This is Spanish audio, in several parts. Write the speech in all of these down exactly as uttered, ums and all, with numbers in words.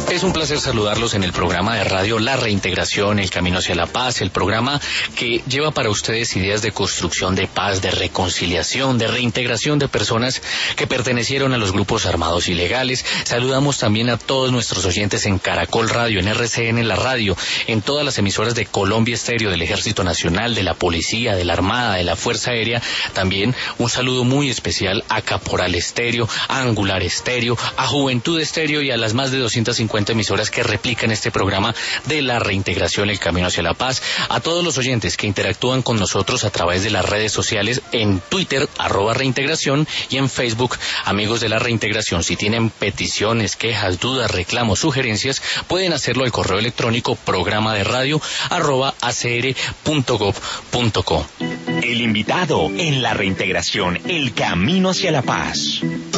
Es un placer saludarlos en el programa de radio La Reintegración, el Camino hacia la Paz, el programa que lleva para ustedes ideas de construcción de paz, de reconciliación, de reintegración de personas que pertenecieron a los grupos armados ilegales. Saludamos también a todos nuestros oyentes en Caracol Radio, en R C N La Radio, en todas las emisoras de Colombia Estéreo, del Ejército Nacional, de la Policía, de la Armada, de la Fuerza Aérea. También un saludo muy especial a Caporal Estéreo, a Angular Estéreo, a Juventud Estéreo y a las más de doscientas cincuenta emisoras que replican este programa de La Reintegración, el Camino hacia la Paz. A todos los oyentes que interactúan con nosotros a través de las redes sociales, en Twitter, arroba Reintegración, y en Facebook, Amigos de la Reintegración. Si tienen peticiones, quejas, dudas, reclamos, sugerencias, pueden hacerlo al correo electrónico programa de radio arroba acr punto gov punto co. El invitado en La Reintegración, el Camino hacia la Paz.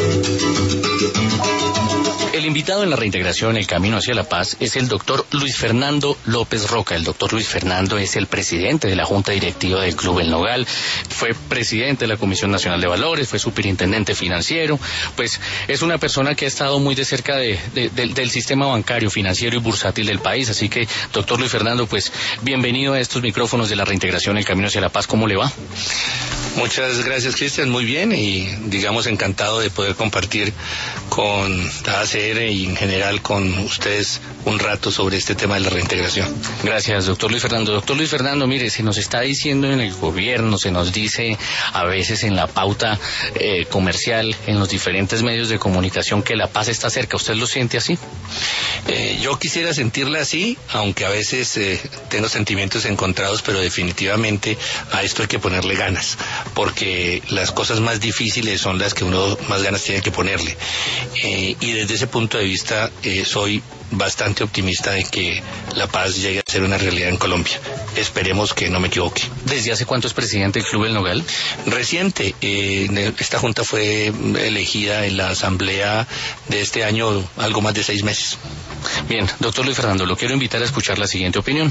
El invitado en La Reintegración, el Camino hacia la Paz, es el doctor Luis Fernando López Roca. El doctor Luis Fernando es el presidente de la Junta Directiva del Club El Nogal, fue presidente de la Comisión Nacional de Valores, fue superintendente financiero. Pues es una persona que ha estado muy de cerca de, de, de, del sistema bancario, financiero y bursátil del país. Así que, doctor Luis Fernando, pues bienvenido a estos micrófonos de La Reintegración, el Camino hacia la Paz. ¿Cómo le va? Muchas gracias, Cristian, muy bien, y digamos encantado de poder compartir con la A C R y en general con ustedes un rato sobre este tema de la reintegración. Gracias, doctor Luis Fernando. Doctor Luis Fernando, mire, se nos está diciendo en el gobierno, se nos dice a veces en la pauta eh, comercial, en los diferentes medios de comunicación, que la paz está cerca. ¿Usted lo siente así? Eh, yo quisiera sentirla así, aunque a veces eh, tengo sentimientos encontrados, pero definitivamente a esto hay que ponerle ganas, porque las cosas más difíciles son las que uno más ganas tiene que ponerle. Eh, y desde ese punto de vista eh, soy bastante optimista de que la paz llegue a ser una realidad en Colombia. Esperemos que no me equivoque. ¿Desde hace cuánto es presidente del Club El Nogal? Reciente. Eh, esta junta fue elegida en la asamblea de este año, algo más de seis meses. Bien, doctor Luis Fernando, lo quiero invitar a escuchar la siguiente opinión.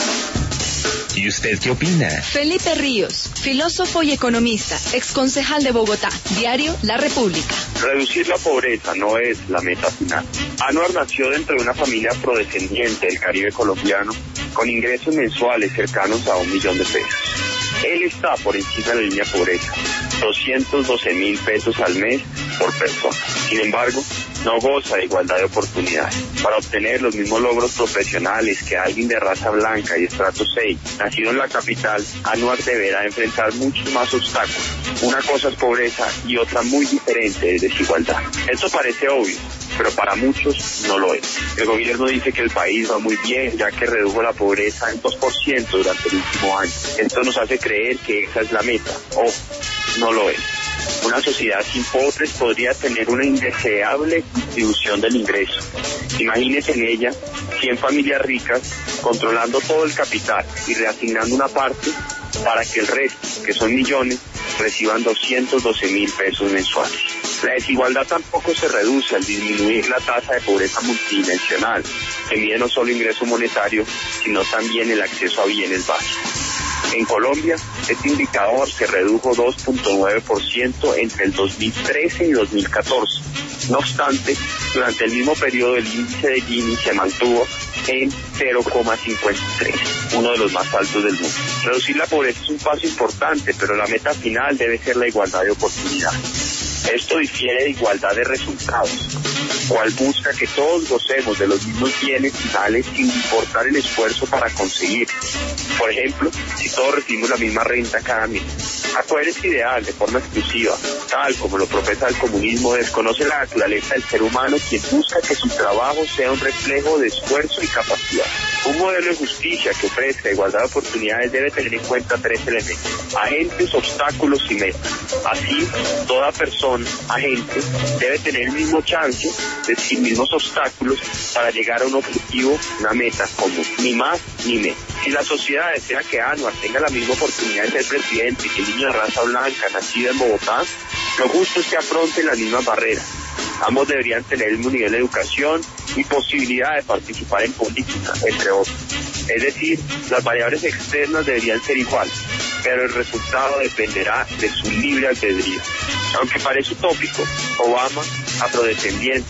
¿Y usted qué opina? Felipe Ríos, filósofo y economista, exconcejal de Bogotá, diario La República. Reducir la pobreza no es la meta final. Anwar nació dentro de una familia prodescendiente del Caribe colombiano, con ingresos mensuales cercanos a un millón de pesos. Él está por encima de la línea de pobreza, doscientos doce mil pesos al mes por persona. Sin embargo, no goza de igualdad de oportunidades. Para obtener los mismos logros profesionales que alguien de raza blanca y estrato seis, nacido en la capital, Anwar deberá enfrentar muchos más obstáculos. Una cosa es pobreza y otra muy diferente es desigualdad. Esto parece obvio, pero para muchos no lo es. El gobierno dice que el país va muy bien, ya que redujo la pobreza en dos por ciento durante el último año. Esto nos hace creer que esa es la meta. Ojo, no lo es. Una sociedad sin pobres podría tener una indeseable distribución del ingreso. Imagínense en ella cien familias ricas controlando todo el capital y reasignando una parte para que el resto, que son millones, reciban doscientos doce mil pesos mensuales. La desigualdad tampoco se reduce al disminuir la tasa de pobreza multidimensional, que mide no solo ingreso monetario, sino también el acceso a bienes básicos. En Colombia, este indicador se redujo dos punto nueve por ciento entre el dos mil trece y dos mil catorce. No obstante, durante el mismo periodo el índice de Gini se mantuvo en cero coma cincuenta y tres, uno de los más altos del mundo. Reducir la pobreza es un paso importante, pero la meta final debe ser la igualdad de oportunidades. Esto difiere de igualdad de resultados, cual busca que todos gocemos de los mismos bienes finales sin importar el esfuerzo para conseguir. Por ejemplo, si todos recibimos la misma renta cada mes. Acoger este ideal de forma exclusiva, tal como lo profesa el comunismo, desconoce la naturaleza del ser humano, quien busca que su trabajo sea un reflejo de esfuerzo y capacidad. Un modelo de justicia que ofrezca igualdad de oportunidades debe tener en cuenta tres elementos: agentes, obstáculos y metas. Así, toda persona, agente, debe tener el mismo chance, es decir, mismos obstáculos, para llegar a un objetivo, una meta común, ni más ni menos. Si la sociedad desea que Anwar tenga la misma oportunidad de ser presidente que el niño de raza blanca nacido en Bogotá, lo justo es que afronten las mismas barreras. Ambos deberían tener el mismo nivel de educación y posibilidad de participar en política, entre otros. Es decir, las variables externas deberían ser iguales, pero el resultado dependerá de su libre albedrío. Aunque parece utópico, Obama, afrodescendiente,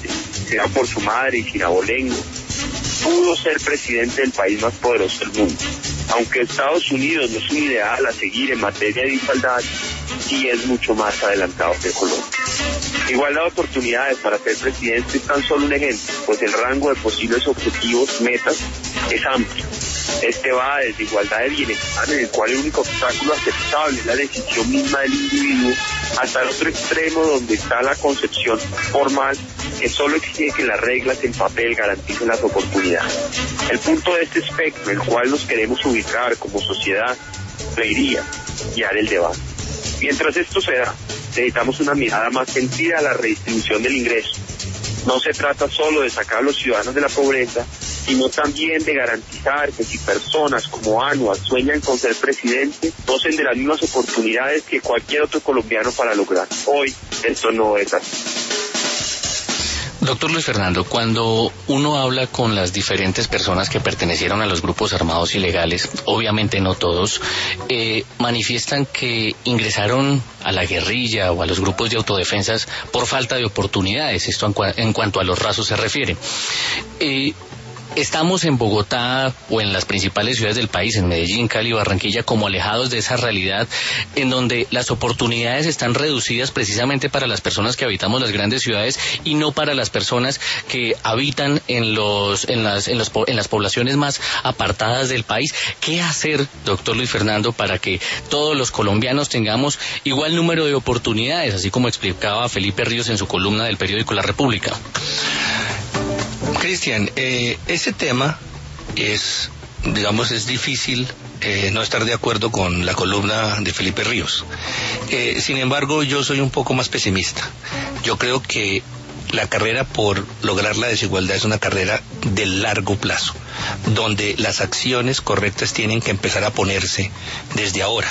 criado por su madre y sin abolengo, pudo ser presidente del país más poderoso del mundo. Aunque Estados Unidos no es un ideal a seguir en materia de igualdad, sí es mucho más adelantado que Colombia. Igualdad de oportunidades para ser presidente es tan solo un ejemplo, pues el rango de posibles objetivos, metas, es amplio. Este va desde igualdad de bienestar, en el cual el único obstáculo aceptable es la decisión misma del individuo, hasta el otro extremo donde está la concepción formal que solo exige que las reglas en papel garanticen las oportunidades. El punto de este espectro, en el cual nos queremos ubicar como sociedad, reiría guiar el debate. Mientras esto se da, necesitamos una mirada más sentida a la redistribución del ingreso. No se trata solo de sacar a los ciudadanos de la pobreza, sino también de garantizar que si personas como Anwar sueñan con ser presidente, gocen de las mismas oportunidades que cualquier otro colombiano para lograr. Hoy, esto no es así. Doctor Luis Fernando, cuando uno habla con las diferentes personas que pertenecieron a los grupos armados ilegales, obviamente no todos, eh, manifiestan que ingresaron a la guerrilla o a los grupos de autodefensas por falta de oportunidades, esto en, cua- en cuanto a los rasos se refiere. Eh, Estamos en Bogotá o en las principales ciudades del país, en Medellín, Cali, Barranquilla, como alejados de esa realidad en donde las oportunidades están reducidas precisamente para las personas que habitamos las grandes ciudades y no para las personas que habitan en los en las en los en las poblaciones más apartadas del país. ¿Qué hacer, doctor Luis Fernando, para que todos los colombianos tengamos igual número de oportunidades, así como explicaba Felipe Ríos en su columna del periódico La República? Cristian, eh, ese tema es, digamos, es difícil eh, no estar de acuerdo con la columna de Felipe Ríos. Eh, sin embargo, yo soy un poco más pesimista. Yo creo que la carrera por lograr la desigualdad es una carrera de largo plazo, donde las acciones correctas tienen que empezar a ponerse desde ahora.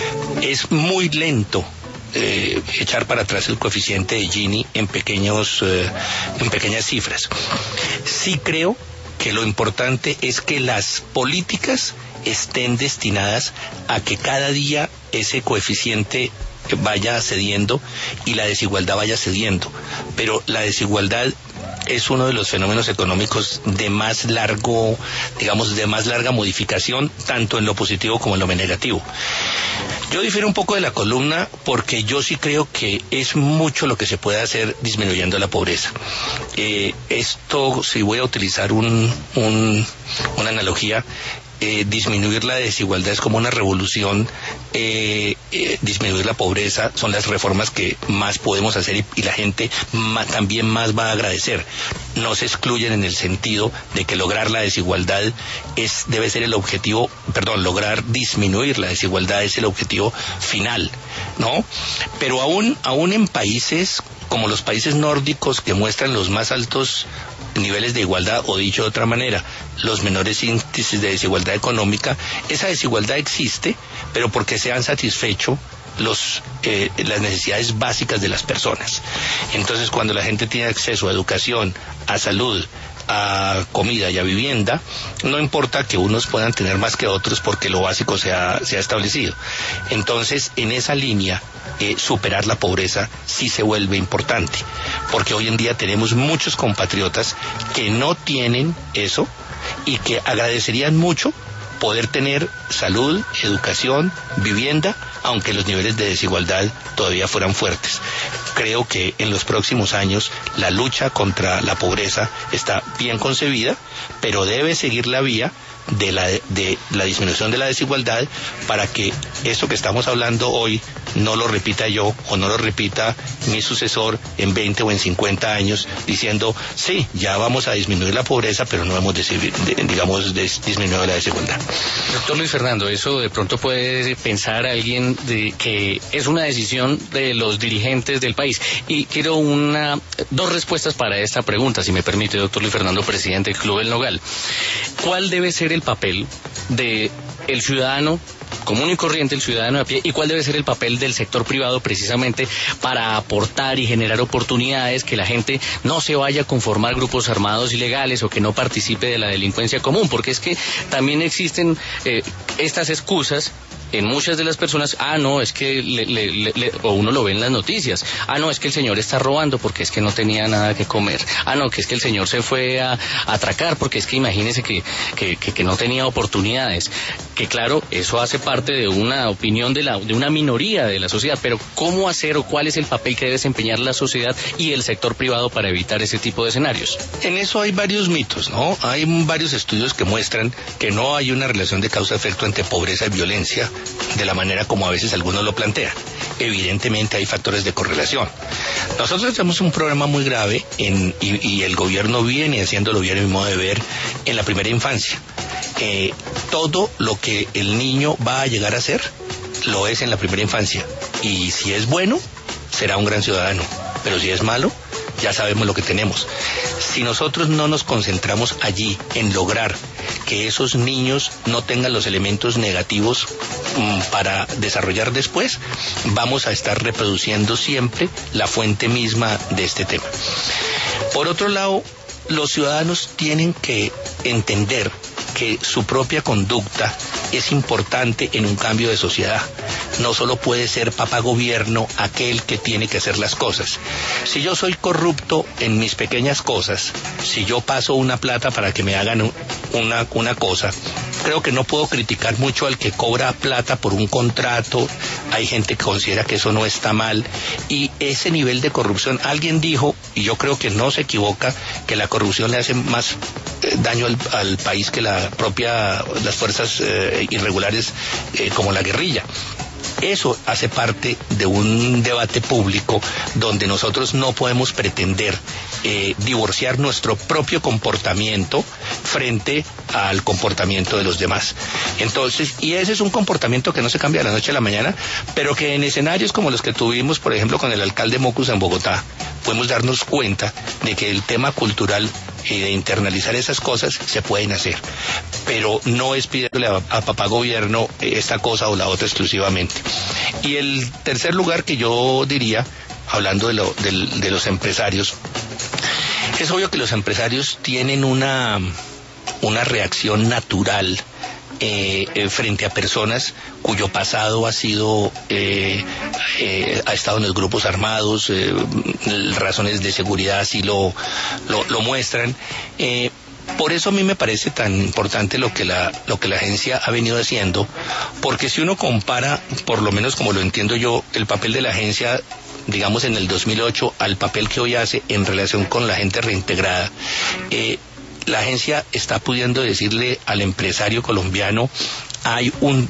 Es muy lento Eh, echar para atrás el coeficiente de Gini en pequeños eh, en pequeñas cifras. Sí creo que lo importante es que las políticas estén destinadas a que cada día ese coeficiente vaya cediendo y la desigualdad vaya cediendo, pero la desigualdad es uno de los fenómenos económicos de más largo, digamos, de más larga modificación, tanto en lo positivo como en lo negativo. Yo difiero un poco de la columna porque yo sí creo que es mucho lo que se puede hacer disminuyendo la pobreza. Eh, esto, si voy a utilizar un, un, una analogía, Eh, disminuir la desigualdad es como una revolución, eh, eh, disminuir la pobreza son las reformas que más podemos hacer y, y la gente más, también más va a agradecer. No se excluyen en el sentido de que lograr la desigualdad es debe ser el objetivo, perdón, lograr disminuir la desigualdad es el objetivo final, ¿no? Pero aún, aún en países como los países nórdicos que muestran los más altos niveles de igualdad, o dicho de otra manera, los menores índices de desigualdad económica, esa desigualdad existe, pero porque se han satisfecho los eh, las necesidades básicas de las personas. Entonces, cuando la gente tiene acceso a educación, a salud, a comida y a vivienda, no importa que unos puedan tener más que otros porque lo básico se ha, se ha establecido. Entonces, en esa línea, eh, superar la pobreza sí se vuelve importante, porque hoy en día tenemos muchos compatriotas que no tienen eso y que agradecerían mucho poder tener salud, educación, vivienda, aunque los niveles de desigualdad todavía fueran fuertes. Creo que en los próximos años la lucha contra la pobreza está bien concebida, pero debe seguir la vía de la, de la disminución de la desigualdad para que esto que estamos hablando hoy no lo repita yo o no lo repita mi sucesor en veinte o en cincuenta años diciendo, sí, ya vamos a disminuir la pobreza, pero no hemos, digamos, disminuido la desigualdad. Doctor Luis Fernando, eso de pronto puede pensar alguien de que es una decisión de los dirigentes del país. Y quiero una dos respuestas para esta pregunta, si me permite, doctor Luis Fernando, presidente del Club El Nogal. ¿Cuál debe ser el papel de el ciudadano común y corriente, el ciudadano a pie, y cuál debe ser el papel del sector privado precisamente para aportar y generar oportunidades, que la gente no se vaya a conformar grupos armados ilegales o que no participe de la delincuencia común? Porque es que también existen eh, estas excusas en muchas de las personas, ah, no, es que, le, le, le, le, o uno lo ve en las noticias, ah, no, es que el señor está robando porque es que no tenía nada que comer, ah, no, que es que el señor se fue a, a atracar porque es que imagínese que, que, que, que no tenía oportunidades, que claro, eso hace parte de una opinión de, la, de una minoría de la sociedad, pero ¿cómo hacer o cuál es el papel que debe desempeñar la sociedad y el sector privado para evitar ese tipo de escenarios? En eso hay varios mitos, ¿no? Hay varios estudios que muestran que no hay una relación de causa-efecto entre pobreza y violencia de la manera como a veces algunos lo plantean. Evidentemente hay factores de correlación. Nosotros tenemos un problema muy grave en, y, y el gobierno viene haciéndolo bien, a mi modo de ver, en la primera infancia. Eh, todo lo que el niño va a llegar a ser, lo es en la primera infancia. Y si es bueno, será un gran ciudadano. Pero si es malo, ya sabemos lo que tenemos. Si nosotros no nos concentramos allí en lograr que esos niños no tengan los elementos negativos um, para desarrollar después, vamos a estar reproduciendo siempre la fuente misma de este tema. Por otro lado, los ciudadanos tienen que entender que su propia conducta es importante en un cambio de sociedad. No solo puede ser papá gobierno aquel que tiene que hacer las cosas. Si yo soy corrupto en mis pequeñas cosas, si yo paso una plata para que me hagan una, una cosa, creo que no puedo criticar mucho al que cobra plata por un contrato. Hay gente que considera que eso no está mal. Y ese nivel de corrupción, alguien dijo, y yo creo que no se equivoca, que la corrupción le hace más eh, daño al, al país que la propia, las fuerzas eh, irregulares eh, como la guerrilla. Eso hace parte de un debate público donde nosotros no podemos pretender eh, divorciar nuestro propio comportamiento frente al comportamiento de los demás. Entonces, y ese es un comportamiento que no se cambia de la noche a la mañana, pero que en escenarios como los que tuvimos, por ejemplo, con el alcalde Mocus en Bogotá, podemos darnos cuenta de que el tema cultural y de internalizar esas cosas se pueden hacer, pero no es pidiéndole a, a papá gobierno esta cosa o la otra exclusivamente. Y el tercer lugar que yo diría, hablando de, lo, de, de los empresarios, es obvio que los empresarios tienen una, una reacción natural Eh, eh, frente a personas cuyo pasado ha sido eh, eh, ha estado en los grupos armados, eh, razones de seguridad así lo, lo, lo muestran. Eh, por eso a mí me parece tan importante lo que la lo que la agencia ha venido haciendo, porque si uno compara, por lo menos como lo entiendo yo, el papel de la agencia, digamos en el dos mil ocho, al papel que hoy hace en relación con la gente reintegrada, eh, la agencia está pudiendo decirle al empresario colombiano, hay un,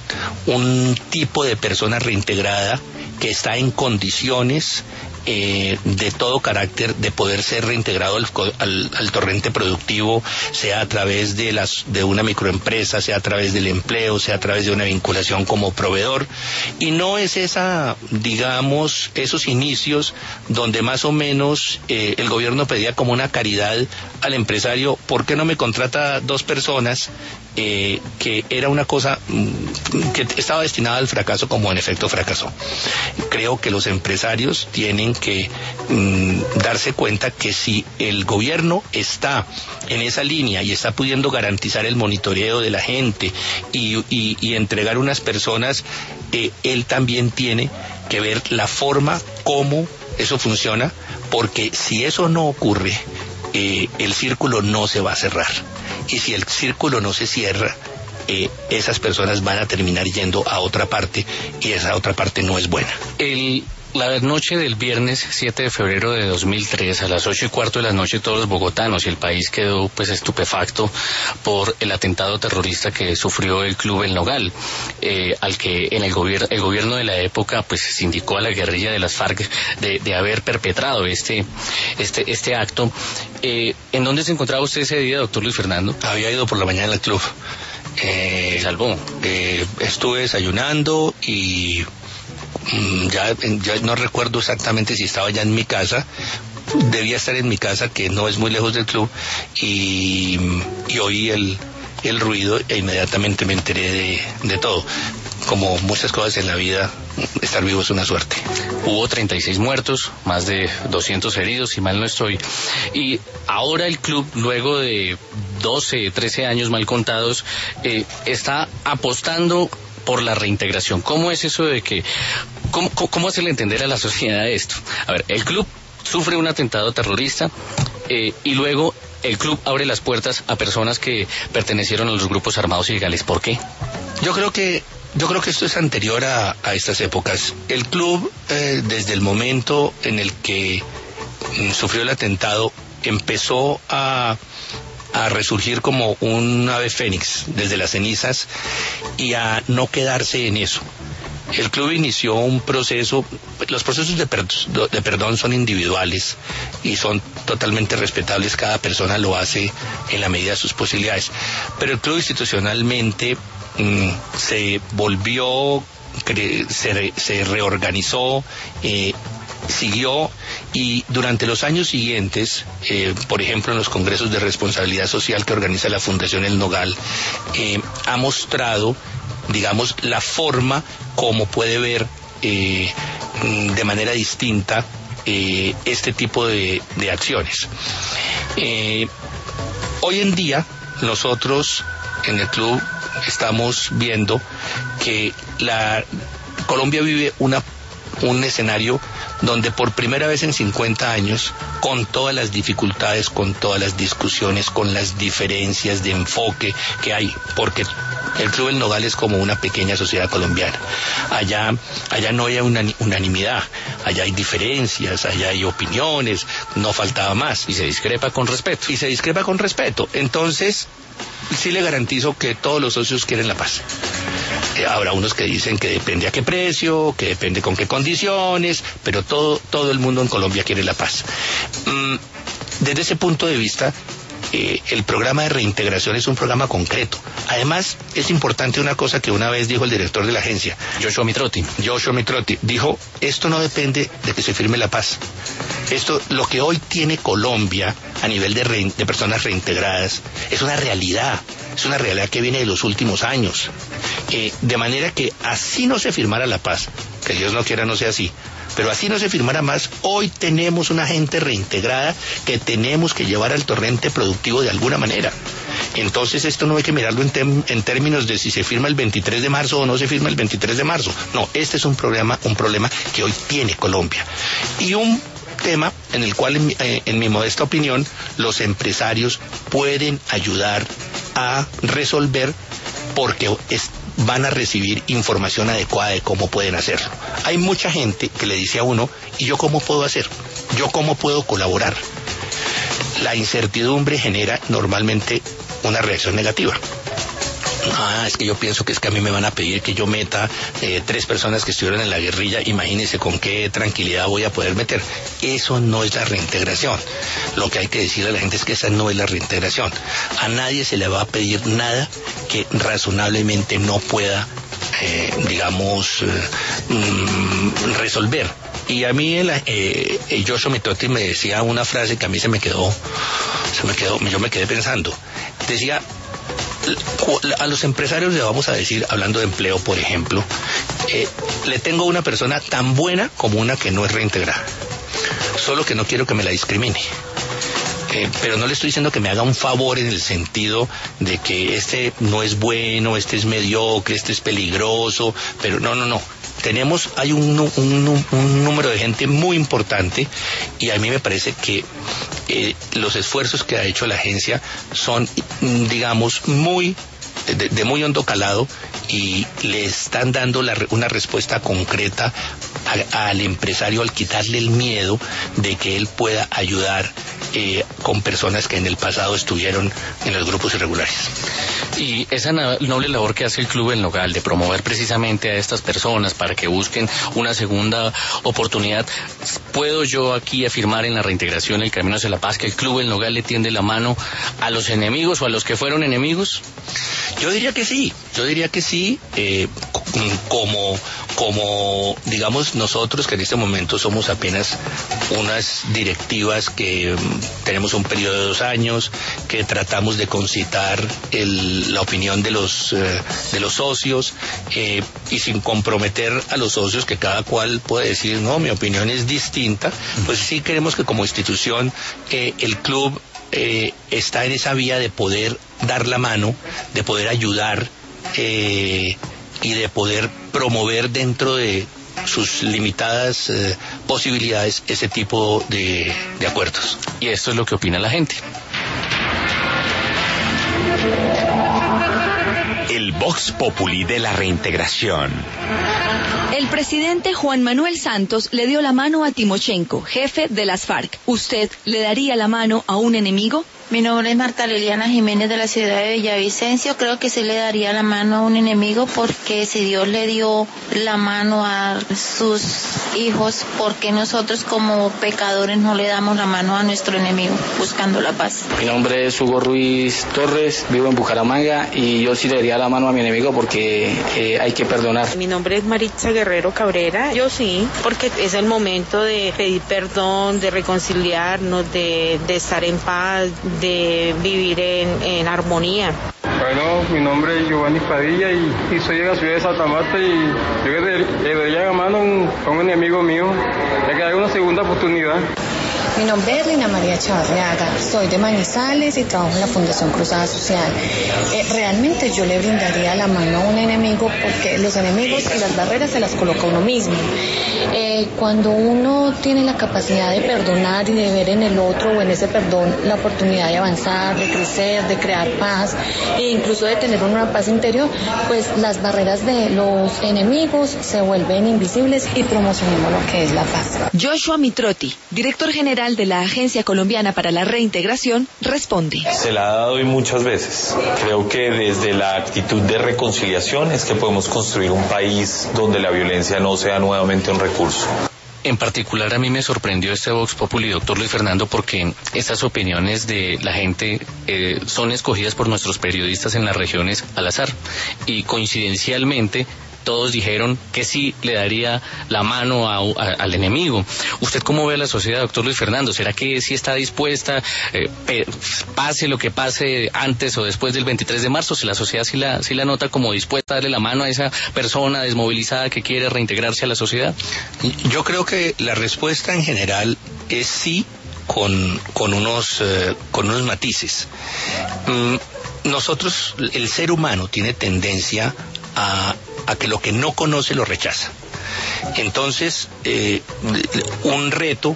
un tipo de persona reintegrada que está en condiciones eh, de todo carácter de poder ser reintegrado al, al, al torrente productivo, sea a través de, las, de una microempresa, sea a través del empleo, sea a través de una vinculación como proveedor. Y no es esa, digamos, esos inicios donde más o menos eh, el gobierno pedía como una caridad al empresario, ¿por qué no me contrata dos personas? Eh, que era una cosa mmm, que estaba destinada al fracaso, como en efecto fracasó. Creo que los empresarios tienen que mmm, darse cuenta que si el gobierno está en esa línea y está pudiendo garantizar el monitoreo de la gente y, y, y entregar unas personas, eh, él también tiene que ver la forma como eso funciona, porque si eso no ocurre, eh, el círculo no se va a cerrar. Y si el círculo no se cierra, eh, esas personas van a terminar yendo a otra parte, y esa otra parte no es buena. El, la noche del viernes siete de febrero de dos mil tres, a las ocho y cuarto de la noche, todos los bogotanos y el país quedó pues estupefacto por el atentado terrorista que sufrió el Club El Nogal, eh, al que en el gobierno el gobierno de la época pues se indicó a la guerrilla de las FARC de, de haber perpetrado este este este acto. Eh, ¿En dónde se encontraba usted ese día, doctor Luis Fernando? Había ido por la mañana al club. Eh, ¿Se salvó? Eh, estuve desayunando y mmm, ya, ya no recuerdo exactamente si estaba ya en mi casa. Debía estar en mi casa, que no es muy lejos del club, y, y oí el, el ruido e inmediatamente me enteré de, de todo. Como muchas cosas en la vida, estar vivo es una suerte. Hubo treinta y seis muertos, más de doscientos heridos, si mal no estoy. Y ahora el club, luego de doce, trece años mal contados, eh, está apostando por la reintegración. ¿Cómo es eso de que, cómo, cómo hacerle entender a la sociedad esto? A ver, el club sufre un atentado terrorista eh, y luego el club abre las puertas a personas que pertenecieron a los grupos armados ilegales. ¿Por qué? Yo creo que Yo creo que esto es anterior a, a estas épocas. El club, eh, desde el momento en el que mm, sufrió el atentado, empezó a, a resurgir como un ave fénix desde las cenizas y a no quedarse en eso. El club inició un proceso, los procesos de, per, de perdón son individuales y son totalmente respetables, cada persona lo hace en la medida de sus posibilidades, pero el club institucionalmente mm, se volvió, se, re, se reorganizó, eh, siguió, y durante los años siguientes, eh, por ejemplo en los congresos de responsabilidad social que organiza la Fundación El Nogal, eh, ha mostrado, digamos, la forma como puede ver eh, de manera distinta eh, este tipo de, de acciones. Eh, hoy en día nosotros en el club estamos viendo que la Colombia vive una un escenario donde por primera vez en cincuenta años, con todas las dificultades, con todas las discusiones, con las diferencias de enfoque que hay, porque el Club El Nogal es como una pequeña sociedad colombiana. Allá, allá no hay una unanimidad, allá hay diferencias, allá hay opiniones, no faltaba más. Y se discrepa con respeto. Y se discrepa con respeto. Entonces, sí le garantizo que todos los socios quieren la paz. Habrá unos que dicen que depende a qué precio, que depende con qué condiciones, pero todo, todo el mundo en Colombia quiere la paz. Mm, desde ese punto de vista, eh, el programa de reintegración es un programa concreto. Además, es importante una cosa que una vez dijo el director de la agencia, Joshua Mitrotti. Joshua Mitrotti dijo, esto no depende de que se firme la paz. Esto, lo que hoy tiene Colombia a nivel de, re, de personas reintegradas, es una realidad, es una realidad que viene de los últimos años. Eh, de manera que así no se firmara la paz, que Dios no quiera no sea así, pero así no se firmara más, hoy tenemos una gente reintegrada que tenemos que llevar al torrente productivo de alguna manera. Entonces esto no hay que mirarlo en, tem, en términos de si se firma el veintitrés de marzo o no se firma el veintitrés de marzo. No, este es un problema, un problema que hoy tiene Colombia. Y un tema en el cual, en, eh, en mi modesta opinión, los empresarios pueden ayudar a resolver, porque es, van a recibir información adecuada de cómo pueden hacerlo. Hay mucha gente que le dice a uno, ¿y yo cómo puedo hacer? ¿Yo cómo puedo colaborar? La incertidumbre genera normalmente una reacción negativa. Ah, es que yo pienso que es que a mí me van a pedir que yo meta eh, tres personas que estuvieron en la guerrilla, imagínense con qué tranquilidad voy a poder meter. Eso no es la reintegración. Lo que hay que decirle a la gente es que esa no es la reintegración. A nadie se le va a pedir nada que razonablemente no pueda, eh, digamos, eh, mm, resolver. Y a mí el, eh, el Joshua Mitrotti me decía una frase que a mí se me quedó, se me quedó, yo me quedé pensando. Decía, a los empresarios le vamos a decir, hablando de empleo por ejemplo, eh, le tengo una persona tan buena como una que no es reintegrada, solo que no quiero que me la discrimine. Eh, pero no le estoy diciendo que me haga un favor en el sentido de que este no es bueno, este es mediocre, este es peligroso, pero no, no, no. Tenemos, hay un, un, un número de gente muy importante y a mí me parece que eh, los esfuerzos que ha hecho la agencia son, digamos, muy de, de muy hondo calado y le están dando la, una respuesta concreta a, al empresario al quitarle el miedo de que él pueda ayudar eh, con personas que en el pasado estuvieron en los grupos irregulares. Y esa noble labor que hace el Club El Nogal de promover precisamente a estas personas para que busquen una segunda oportunidad, ¿puedo yo aquí afirmar en la reintegración El Camino hacia la Paz que el Club El Nogal le tiende la mano a los enemigos o a los que fueron enemigos? Yo diría que sí, yo diría que sí, eh, como, como digamos nosotros que en este momento somos apenas unas directivas que um, tenemos un periodo de dos años, que tratamos de concitar el, la opinión de los, eh, de los socios eh, y sin comprometer a los socios, que cada cual puede decir, no, mi opinión es distinta, pues sí queremos que como institución eh, el club Eh, está en esa vía de poder dar la mano, de poder ayudar eh, y de poder promover dentro de sus limitadas eh, posibilidades ese tipo de, de acuerdos. Y esto es lo que opina la gente. El Vox Populi de la reintegración. El presidente Juan Manuel Santos le dio la mano a Timochenko, jefe de las FARC. ¿Usted le daría la mano a un enemigo? Mi nombre es Marta Liliana Jiménez de la ciudad de Villavicencio. Creo que sí le daría la mano a un enemigo, porque si Dios le dio la mano a sus hijos, ¿por qué nosotros como pecadores no le damos la mano a nuestro enemigo buscando la paz? Mi nombre es Hugo Ruiz Torres, vivo en Bucaramanga y yo sí le daría la mano a mi enemigo porque eh, hay que perdonar. Mi nombre es Maritza Guerrero Cabrera. Yo sí, porque es el momento de pedir perdón, de reconciliarnos, de, de estar en paz, de vivir en, en armonía. Bueno, mi nombre es Giovanni Padilla y, y soy de la ciudad de Santa Marta, y yo le daría la mano a un enemigo mío, ya que hay una segunda oportunidad. Mi nombre es Lina María Chavarriaga, soy de Manizales y trabajo en la Fundación Cruzada Social. Eh, realmente yo le brindaría la mano a un enemigo, porque los enemigos y las barreras se las coloca uno mismo. Eh, cuando uno tiene la capacidad de perdonar y de ver en el otro o en ese perdón la oportunidad de avanzar, de crecer, de crear paz e incluso de tener una paz interior, pues las barreras de los enemigos se vuelven invisibles y promocionemos lo que es la paz. Joshua Mitrotti, director general de la Agencia Colombiana para la Reintegración, responde. Se la ha dado hoy muchas veces. Creo que desde la actitud de reconciliación es que podemos construir un país donde la violencia no sea nuevamente un recurso. En particular a mí me sorprendió este Vox Populi, doctor Luis Fernando, porque estas opiniones de la gente eh, son escogidas por nuestros periodistas en las regiones al azar, y coincidencialmente todos dijeron que sí le daría la mano a, a, al enemigo. ¿Usted cómo ve a la sociedad, doctor Luis Fernando? ¿Será que sí está dispuesta, eh, pe, pase lo que pase antes o después del veintitrés de marzo, si la sociedad sí la, sí la nota como dispuesta a darle la mano a esa persona desmovilizada que quiere reintegrarse a la sociedad? Yo creo que la respuesta en general es sí, con, con, unos, eh, con unos matices. Mm, nosotros, el ser humano tiene tendencia a a que lo que no conoce lo rechaza. Entonces, eh, un reto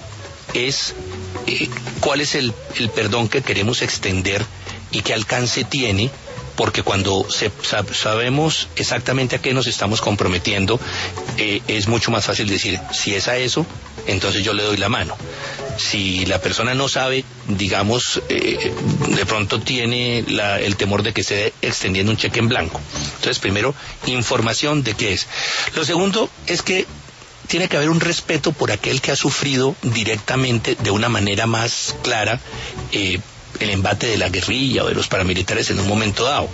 es eh, cuál es el, el perdón que queremos extender y qué alcance tiene, porque cuando se, sab, sabemos exactamente a qué nos estamos comprometiendo, eh, es mucho más fácil decir, si es a eso, entonces yo le doy la mano. Si la persona no sabe, digamos, eh, de pronto tiene la, el temor de que esté extendiendo un cheque en blanco. Entonces, primero, información de qué es. Lo segundo es que tiene que haber un respeto por aquel que ha sufrido directamente, de una manera más clara, eh, el embate de la guerrilla o de los paramilitares en un momento dado.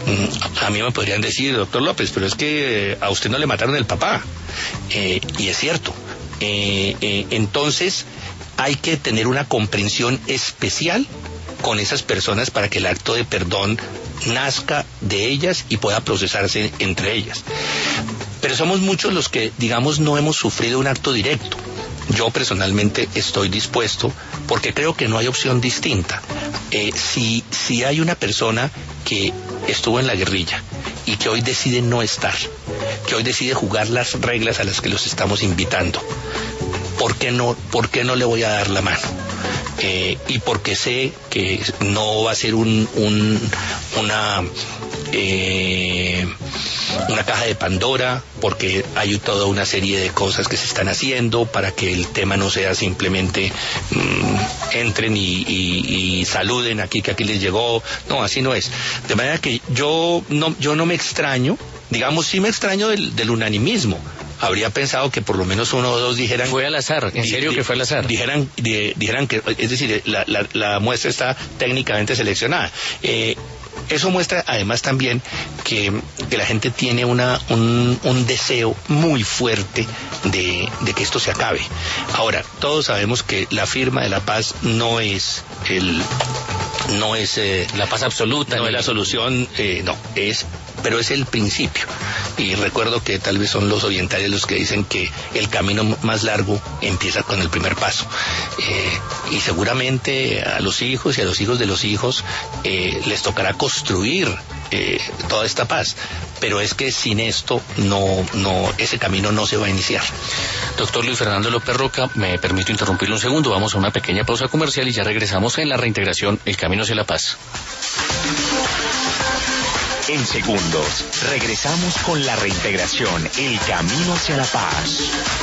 A mí me podrían decir, doctor López, pero es que a usted no le mataron el papá. Eh, y es cierto. Eh, eh, entonces, hay que tener una comprensión especial con esas personas para que el acto de perdón nazca de ellas y pueda procesarse entre ellas. Pero somos muchos los que, digamos, no hemos sufrido un acto directo. Yo personalmente estoy dispuesto, porque creo que no hay opción distinta. Eh, si, si hay una persona que estuvo en la guerrilla y que hoy decide no estar, que hoy decide jugar las reglas a las que los estamos invitando, ¿por qué no, por qué no le voy a dar la mano? Eh, y porque sé que no va a ser un, un, una, eh, una caja de Pandora, porque hay toda una serie de cosas que se están haciendo para que el tema no sea simplemente mmm, entren y, y, y saluden aquí, que aquí les llegó. No, así no es. De manera que yo no, yo no me extraño, digamos, sí me extraño del, del unanimismo. Habría pensado que por lo menos uno o dos dijeran... Fue al azar, ¿en serio di, que fue al azar? Dijeran, di, dijeran que, es decir, la, la, la muestra está técnicamente seleccionada. Eh, eso muestra además también que, que la gente tiene una, un, un deseo muy fuerte de, de que esto se acabe. Ahora, todos sabemos que la firma de la paz no es el... no es... Eh, la paz absoluta. No es la solución, eh, no, es... pero es el principio. Y recuerdo que tal vez son los orientales los que dicen que el camino más largo empieza con el primer paso. Eh, y seguramente a los hijos y a los hijos de los hijos eh, les tocará construir eh, toda esta paz. Pero es que sin esto no, no, ese camino no se va a iniciar. Doctor Luis Fernando López Roca, me permito interrumpirlo un segundo, vamos a una pequeña pausa comercial y ya regresamos en la reintegración, el camino hacia la paz. En segundos, regresamos con la reintegración, el camino hacia la paz.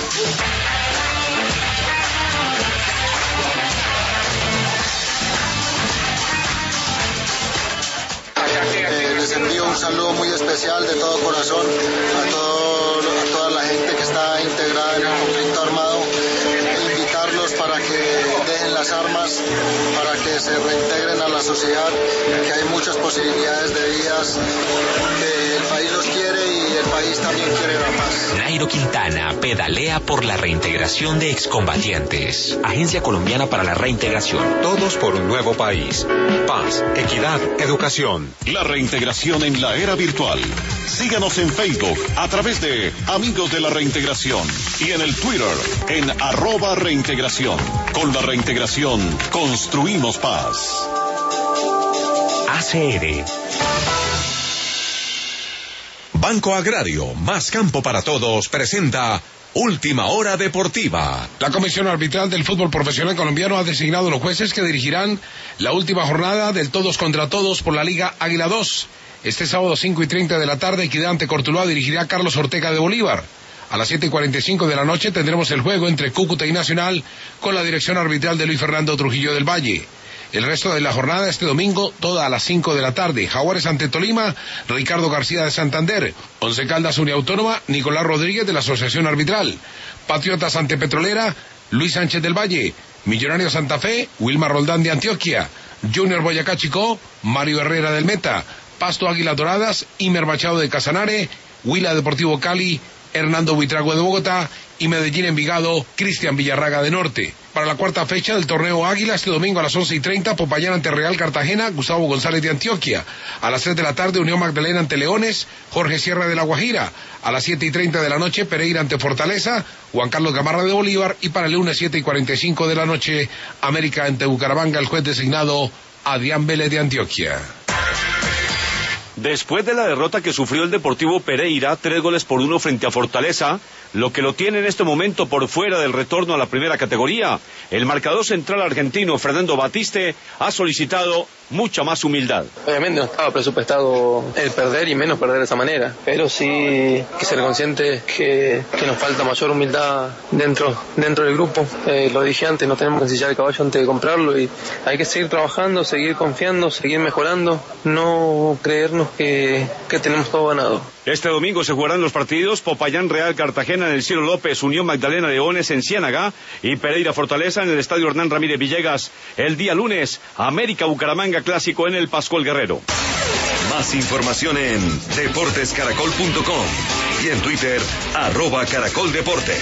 Eh, les envío un saludo muy especial de todo corazón a, todo, a toda la gente que está integrada en el conflicto armado, e invitarlos para que dejen las armas, para que se reintegren a la sociedad, que hay muchas posibilidades de vidas, que el país los quiere y el país también quiere la paz. Nairo Quintana pedalea por la reintegración de excombatientes. Agencia Colombiana para la Reintegración. Todos por un nuevo país. Paz, equidad, educación. La reintegración en la era virtual. Síganos en Facebook a través de Amigos de la Reintegración y en el Twitter en arroba reintegración. Con la reintegración construimos paz. A C R. Banco Agrario, más campo para todos, presenta Última Hora Deportiva. La Comisión Arbitral del Fútbol Profesional Colombiano ha designado los jueces que dirigirán la última jornada del todos contra todos por la Liga Águila dos. Este sábado cinco y treinta de la tarde, Equidad ante Cortuluá dirigirá a Carlos Ortega de Bolívar. A las siete y cuarenta y cinco de la noche tendremos el juego entre Cúcuta y Nacional con la dirección arbitral de Luis Fernando Trujillo del Valle. El resto de la jornada este domingo, toda a las cinco de la tarde. Jaguares ante Tolima, Ricardo García de Santander. Once Caldas Uniautónoma, Nicolás Rodríguez de la Asociación Arbitral. Patriotas ante Petrolera, Luis Sánchez del Valle. Millonarios Santa Fe, Wilmar Roldán de Antioquia. Junior Boyacá Chicó, Mario Herrera del Meta. Pasto Águilas Doradas, Imer Machado de Casanare. Huila Deportivo Cali, Hernando Buitrago de Bogotá. Y Medellín Envigado, Cristian Villarraga de Norte. Para la cuarta fecha del torneo Águila, este domingo a las once y treinta, Popayán ante Real Cartagena, Gustavo González de Antioquia. A las tres de la tarde, Unión Magdalena ante Leones, Jorge Sierra de La Guajira. A las siete y treinta de la noche, Pereira ante Fortaleza, Juan Carlos Gamarra de Bolívar. Y para el lunes siete y cuarenta y cinco de la noche, América ante Bucaramanga, el juez designado Adrián Vélez de Antioquia. Después de la derrota que sufrió el Deportivo Pereira, tres goles por uno frente a Fortaleza, lo que lo tiene en este momento por fuera del retorno a la primera categoría, el marcador central argentino Fernando Batiste ha solicitado mucha más humildad. Obviamente no estaba presupuestado el perder y menos perder de esa manera, pero sí que ser consciente que, que nos falta mayor humildad dentro, dentro del grupo. Eh, lo dije antes, no tenemos que ensillar el caballo antes de comprarlo y hay que seguir trabajando, seguir confiando, seguir mejorando, no creernos que, que tenemos todo ganado. Este domingo se jugarán los partidos Popayán Real Cartagena en el Ciro López, Unión Magdalena Leones en Ciénaga y Pereira Fortaleza en el Estadio Hernán Ramírez Villegas. El día lunes, América Bucaramanga Clásico en el Pascual Guerrero. Más información en deportes caracol punto com y en Twitter, arroba Caracol Deportes.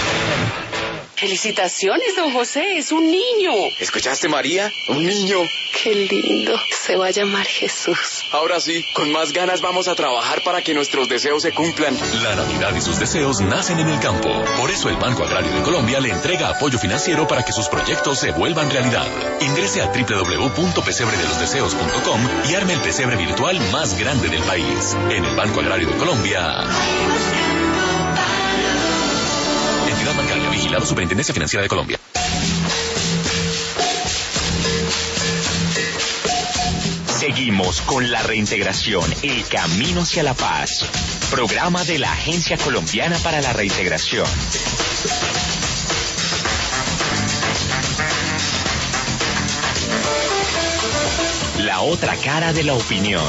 Felicitaciones, don José, es un niño. ¿Escuchaste, María? Un niño. Qué lindo, se va a llamar Jesús. Ahora sí, con más ganas vamos a trabajar para que nuestros deseos se cumplan. La Navidad y sus deseos nacen en el campo. Por eso el Banco Agrario de Colombia le entrega apoyo financiero para que sus proyectos se vuelvan realidad. Ingrese a doble u doble u doble u punto pesebre de los deseos punto com y arme el pesebre virtual más grande del país. En el Banco Agrario de Colombia. Entidad bancaria vigilada Superintendencia Financiera de Colombia. Seguimos con la reintegración, el camino hacia la paz. Programa de la Agencia Colombiana para la Reintegración. La otra cara de la opinión.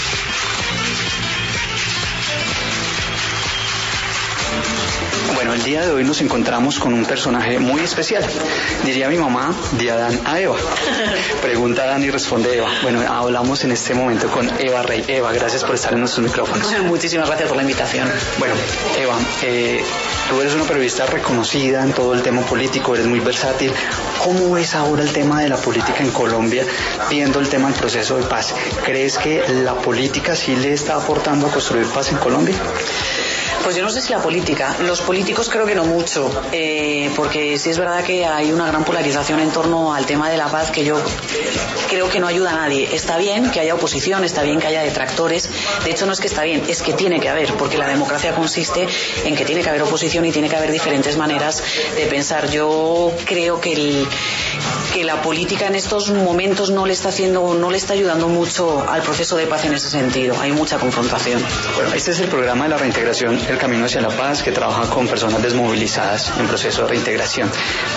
Bueno, el día día de hoy nos encontramos con un personaje muy especial. Diría mi mamá, de Adán a Eva. Pregunta Adán y responde Eva. Bueno, hablamos en este momento con Eva Rey. Eva, gracias por estar en nuestros micrófonos. Muchísimas gracias por la invitación. Bueno, Eva, eh, tú eres una periodista reconocida en todo el tema político, eres muy versátil. ¿Cómo ves ahora el tema de la política en Colombia, viendo el tema del proceso de paz? ¿Crees que la política sí le está aportando a construir paz en Colombia? Pues yo no sé si la política, los políticos creo que no mucho, eh, porque sí es verdad que hay una gran polarización en torno al tema de la paz que yo creo que no ayuda a nadie. Está bien que haya oposición, está bien que haya detractores, de hecho no es que está bien, es que tiene que haber, porque la democracia consiste en que tiene que haber oposición y tiene que haber diferentes maneras de pensar. Yo creo que el, que la política en estos momentos no le está haciendo, no le está ayudando mucho al proceso de paz en ese sentido, hay mucha confrontación. Bueno, este es el programa de la reintegración, El Camino hacia la Paz, que trabaja con personas desmovilizadas en proceso de reintegración.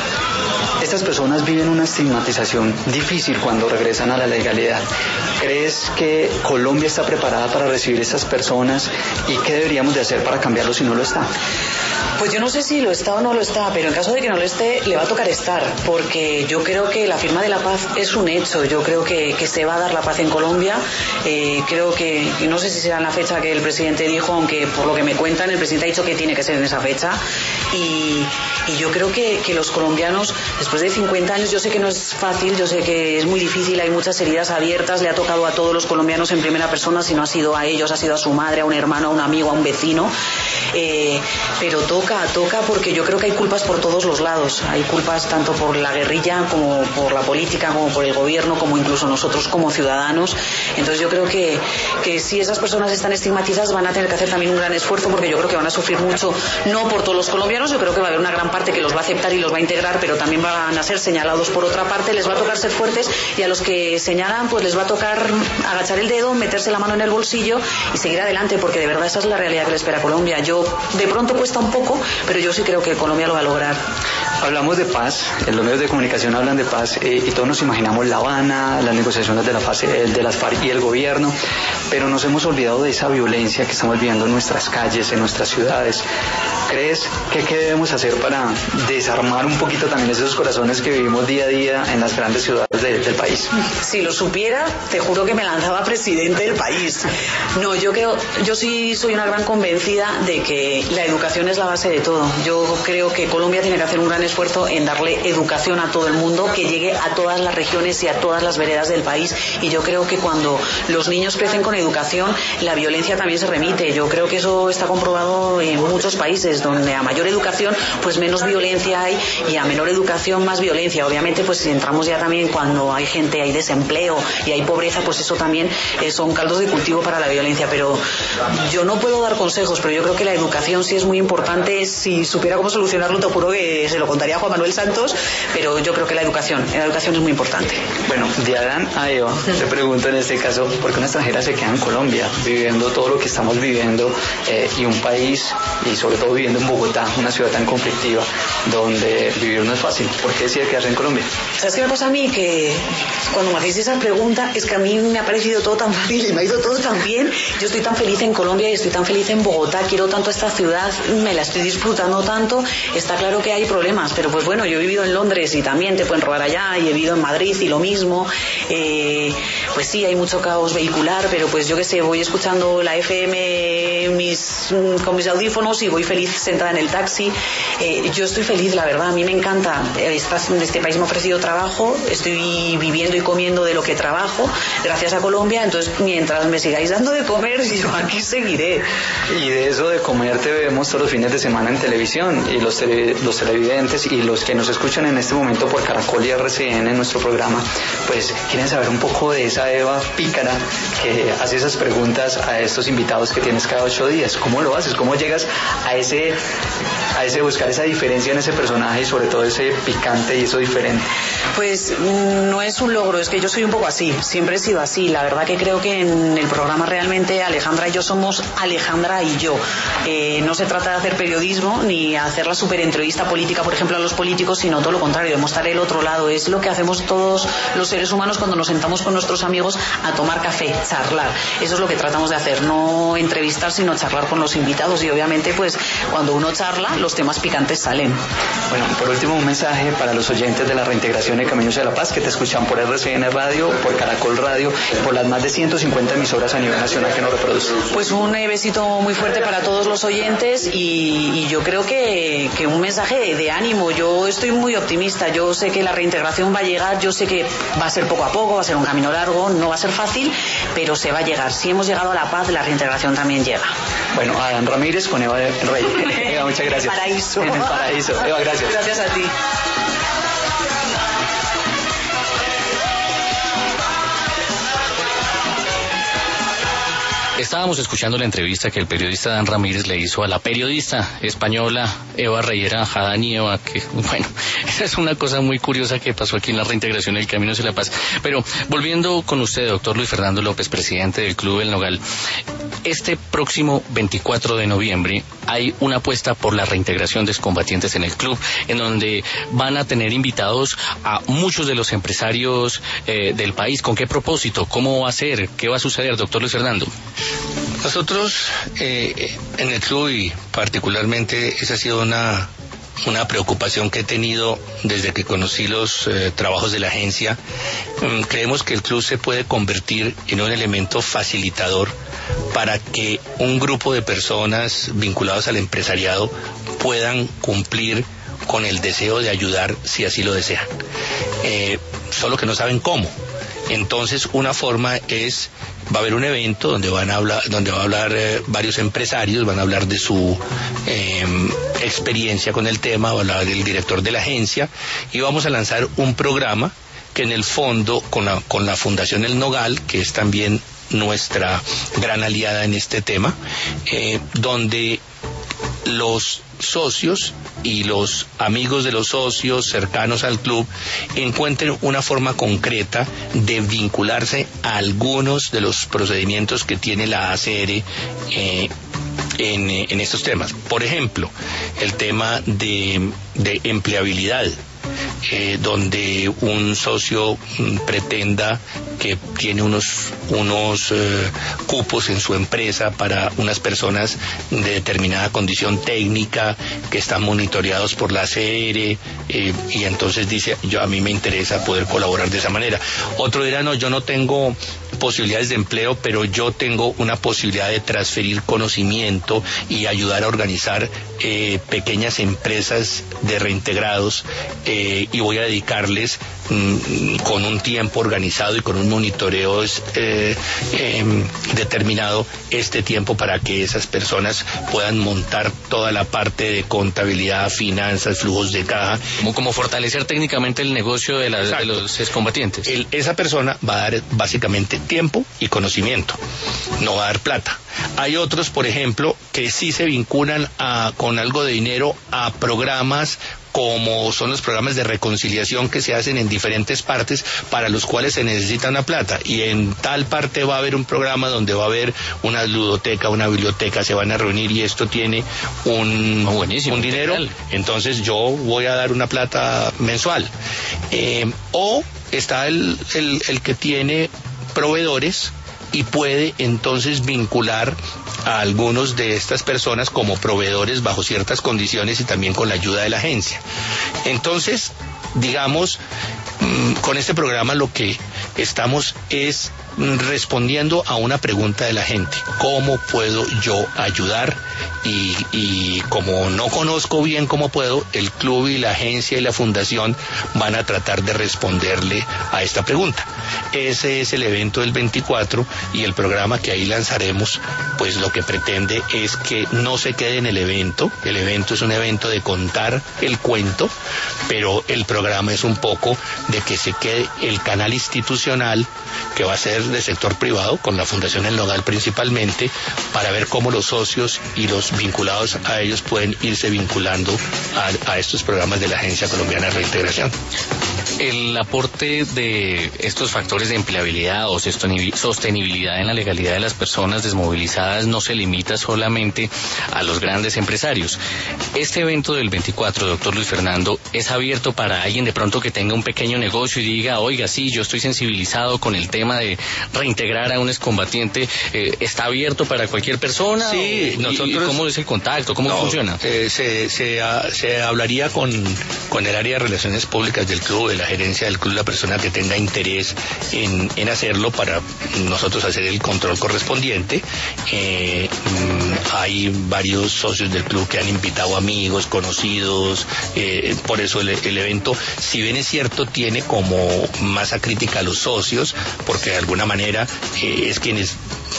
Estas personas viven una estigmatización difícil cuando regresan a la legalidad. ¿Crees que Colombia está preparada para recibir a estas personas y qué deberíamos de hacer para cambiarlo si no lo está? Pues yo no sé si lo está o no lo está, pero en caso de que no lo esté, le va a tocar estar, porque yo creo que la firma de la paz es un hecho. Yo creo que, que se va a dar la paz en Colombia. Eh, creo que, y no sé si será en la fecha que el presidente dijo, aunque por lo que me cuentan, el presidente ha dicho que tiene que ser en esa fecha. Y, y yo creo que, que los colombianos, después de cincuenta años, yo sé que no es fácil, yo sé que es muy difícil, hay muchas heridas abiertas, le ha tocado a todos los colombianos en primera persona, si no ha sido a ellos, ha sido a su madre, a un hermano, a un amigo, a un vecino. Eh, pero toca, toca porque yo creo que hay culpas por todos los lados. Hay culpas tanto por la guerrilla como por la política, como por el gobierno, como incluso nosotros como ciudadanos. Entonces yo creo que, que si esas personas están estigmatizadas van a tener que hacer también un gran esfuerzo, porque yo creo que van a sufrir mucho, no por todos los colombianos, yo creo que va a haber una gran parte que los va a aceptar y los va a integrar, pero también van a ser señalados por otra parte, les va a tocar ser fuertes, y a los que señalan pues les va a tocar agachar el dedo, meterse la mano en el bolsillo y seguir adelante, porque de verdad esa es la realidad que le espera a Colombia. Yo de pronto cuesta un poco, pero yo sí creo que Colombia lo va a lograr. Hablamos de paz, en los medios de comunicación hablan de paz eh, y todos nos imaginamos La Habana, las negociaciones de la fase de las FARC y el gobierno, pero nos hemos olvidado de esa violencia que estamos viviendo en nuestras calles, en nuestras ciudades. ¿Crees que qué debemos hacer para desarmar un poquito también esos corazones que vivimos día a día en las grandes ciudades de, del país? Si lo supiera, te juro que me lanzaba presidente del país. No, yo creo, yo sí soy una gran convencida de que la educación es la base de todo. Yo creo que Colombia tiene que hacer un gran esfuerzo en darle educación a todo el mundo, que llegue a todas las regiones y a todas las veredas del país, y yo creo que cuando los niños crecen con educación, la violencia también se remite. Yo creo que eso está comprobado en muchos países, donde a mayor educación pues menos violencia hay, y a menor educación más violencia. Obviamente pues si entramos ya también cuando hay gente, hay desempleo y hay pobreza, pues eso también eh, son caldos de cultivo para la violencia. Pero yo no puedo dar consejos, pero yo creo que la educación sí es muy importante. Si supiera cómo solucionarlo, te juro que se lo contaría a Juan Manuel Santos, pero yo creo que la educación, la educación es muy importante. Bueno, de Adán a Eva, te pregunto en este caso, ¿por qué una extranjera se queda en Colombia viviendo todo lo que estamos viviendo eh, y un país, y sobre todo viviendo en Bogotá, una ciudad tan conflictiva, donde vivir no es fácil? ¿Por qué decide quedarse en Colombia? ¿Sabes qué me pasa a mí? Que cuando me hacéis esa pregunta, es que a mí me ha parecido todo tan fácil y me ha ido todo tan bien. Yo estoy tan feliz en Colombia y estoy tan feliz en Bogotá, quiero tanto esta ciudad, me la estoy disfrutando tanto. Está claro que hay problemas, pero pues bueno, yo he vivido en Londres y también te pueden robar allá, y he vivido en Madrid y lo mismo. Eh, pues sí, hay mucho caos vehicular, pero pues yo qué sé, voy escuchando la F M mis, con mis audífonos y voy feliz sentada en el taxi. Eh, yo estoy feliz, la verdad, a mí me encanta. Este país me ha ofrecido trabajo, estoy viviendo y comiendo de lo que trabajo, gracias a Colombia. Entonces, mientras me sigáis dando de comer, yo aquí seguiré. Y de eso de comer te vemos todos los fines de semana en televisión, y los, tele, los televidentes y los que nos escuchan en este momento por Caracol y R C N en nuestro programa, pues quieren saber un poco de esa Eva pícara que hace esas preguntas a estos invitados que tienes cada ocho días. ¿Cómo lo haces? ¿Cómo llegas a ese, a ese buscar esa diferencia en ese personaje y sobre todo ese picante y eso diferente? Pues no es un logro, es que yo soy un poco así, siempre he sido así. La verdad que creo que en el programa realmente Alejandra y yo somos Alejandra y yo. Eh, no se trata de hacer periodismo ni hacer la super entrevista política, por ejemplo, a los políticos, sino todo lo contrario, demostrar el otro lado. Es lo que hacemos todos los seres humanos cuando nos sentamos con nuestros amigos a tomar café, charlar. Eso es lo que tratamos de hacer, no entrevistar, sino charlar con los invitados. Y obviamente pues cuando uno charla, los temas picantes salen. Bueno, por último, un mensaje para los oyentes de la reintegración de Caminos hacia la Paz que te escuchan por R C N Radio, por Caracol Radio, por las más de ciento cincuenta emisoras a nivel nacional que nos reproducen. Pues un besito muy fuerte para todos los oyentes y, y yo creo que, que un mensaje de, de ánimo. Yo estoy muy optimista, yo sé que la reintegración va a llegar, yo sé que va a ser poco a poco, va a ser un camino largo, no va a ser fácil, pero se va a llegar. Si hemos llegado a la paz, la reintegración también llega. Bueno, Adán Ramírez con Eva Rey. Eva, muchas gracias. En el paraíso. En el paraíso. Eva, gracias. Gracias a ti. Estábamos escuchando la entrevista que el periodista Dan Ramírez le hizo a la periodista española Eva Reyera, Adán y Eva, que bueno, esa es una cosa muy curiosa que pasó aquí en la reintegración del Camino hacia la Paz. Pero volviendo con usted, doctor Luis Fernando López, presidente del Club El Nogal, este próximo veinticuatro de noviembre hay una apuesta por la reintegración de excombatientes en el club, en donde van a tener invitados a muchos de los empresarios eh, del país. ¿Con qué propósito? ¿Cómo va a ser? ¿Qué va a suceder, doctor Luis Fernando? Nosotros eh, en el club, y particularmente esa ha sido una, una preocupación que he tenido desde que conocí los eh, trabajos de la agencia, mm, creemos que el club se puede convertir en un elemento facilitador para que un grupo de personas vinculados al empresariado puedan cumplir con el deseo de ayudar si así lo desean, eh, solo que no saben cómo. Entonces, una forma es, va a haber un evento donde van a hablar, donde va a hablar eh, varios empresarios, van a hablar de su eh, experiencia con el tema, va a hablar el director de la agencia, y vamos a lanzar un programa que en el fondo, con la, con la Fundación El Nogal, que es también nuestra gran aliada en este tema, eh, donde los socios y los amigos de los socios cercanos al club encuentren una forma concreta de vincularse a algunos de los procedimientos que tiene la A C R eh, en, en estos temas. Por ejemplo, el tema de, de empleabilidad. Eh, donde un socio mm, pretenda que tiene unos unos eh, cupos en su empresa para unas personas de determinada condición técnica que están monitoreados por la A C R, eh, y entonces dice, yo a mí me interesa poder colaborar de esa manera. Otro dirá, no, yo no tengo posibilidades de empleo, pero yo tengo una posibilidad de transferir conocimiento y ayudar a organizar eh, pequeñas empresas de reintegrados, eh, y voy a dedicarles mm, con un tiempo organizado y con un monitoreo eh, eh, determinado este tiempo para que esas personas puedan montar toda la parte de contabilidad, finanzas, flujos de caja. Como, como fortalecer técnicamente el negocio de, la, de los excombatientes. El, esa persona va a dar básicamente tiempo y conocimiento, no va a dar plata. Hay otros, por ejemplo, que sí se vinculan a, con algo de dinero a programas como son los programas de reconciliación que se hacen en diferentes partes, para los cuales se necesita una plata, y en tal parte va a haber un programa donde va a haber una ludoteca, una biblioteca, se van a reunir y esto tiene un, oh, buenísimo, un dinero, genial. Entonces yo voy a dar una plata mensual. Eh, o está el, el, el que tiene proveedores y puede entonces vincular a algunos de estas personas como proveedores bajo ciertas condiciones y también con la ayuda de la agencia. Entonces, digamos, con este programa lo que estamos es respondiendo a una pregunta de la gente: ¿cómo puedo yo ayudar? Y, y como no conozco bien cómo puedo, el club y la agencia y la fundación van a tratar de responderle a esta pregunta. Ese es el evento del veinticuatro, y el programa que ahí lanzaremos, pues lo que pretende es que no se quede en el evento. El evento es un evento de contar el cuento, pero el programa es un poco de que se quede el canal institucional, que va a ser de sector privado, con la Fundación El Nogal principalmente, para ver cómo los socios y los vinculados a ellos pueden irse vinculando a, a estos programas de la Agencia Colombiana de Reintegración. El aporte de estos factores de empleabilidad o sostenibilidad en la legalidad de las personas desmovilizadas no se limita solamente a los grandes empresarios. Este evento del veinticuatro, doctor Luis Fernando, es abierto para alguien de pronto que tenga un pequeño negocio y diga, oiga, sí, yo estoy sensibilizado con el tema de reintegrar a un excombatiente. Eh, ¿Está abierto para cualquier persona? Sí, o, nosotros... ¿Y cómo es el contacto? ¿Cómo no, funciona? Eh, se, se, se hablaría con, con el área de relaciones públicas del club, de la gerencia del club, la persona que tenga interés en, en hacerlo para nosotros hacer el control correspondiente. Eh, hay varios socios del club que han invitado amigos, conocidos, eh, por eso el, el evento, si bien es cierto, tiene como masa crítica a los socios, porque de alguna manera eh, es quienes